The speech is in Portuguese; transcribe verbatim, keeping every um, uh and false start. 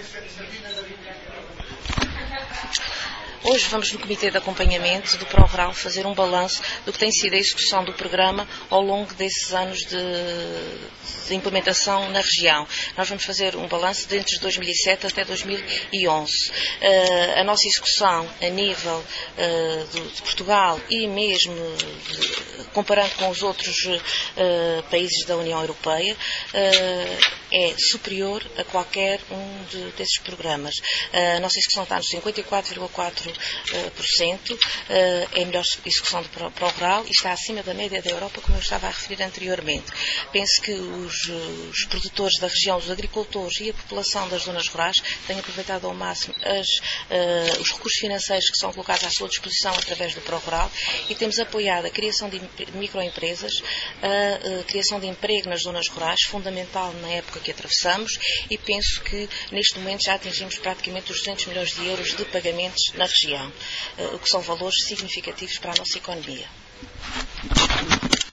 Hoje vamos no Comitê de Acompanhamento do ProRural fazer um balanço do que tem sido a execução do programa ao longo desses anos de, de implementação na região. Nós vamos fazer um balanço de entre dois mil e sete até dois mil e onze. Uh, a nossa execução a nível uh, de, de Portugal e mesmo de, comparando com os outros uh, países da União Europeia, uh, é superior a qualquer um de, desses programas. Uh, a nossa execução está nos cinquenta e quatro vírgula quatro por cento, uh, é a melhor execução do ProRural e está acima da média da Europa, como eu estava a referir anteriormente. Penso que os, os produtores da região, os agricultores e a população das zonas rurais têm aproveitado ao máximo as, uh, os recursos financeiros que são colocados à sua disposição através do ProRural e temos apoiado a criação de microempresas, a, a criação de emprego nas zonas rurais, fundamental na época que atravessamos, e penso que neste momento já atingimos praticamente os duzentos milhões de euros de pagamentos na região, o que são valores significativos para a nossa economia.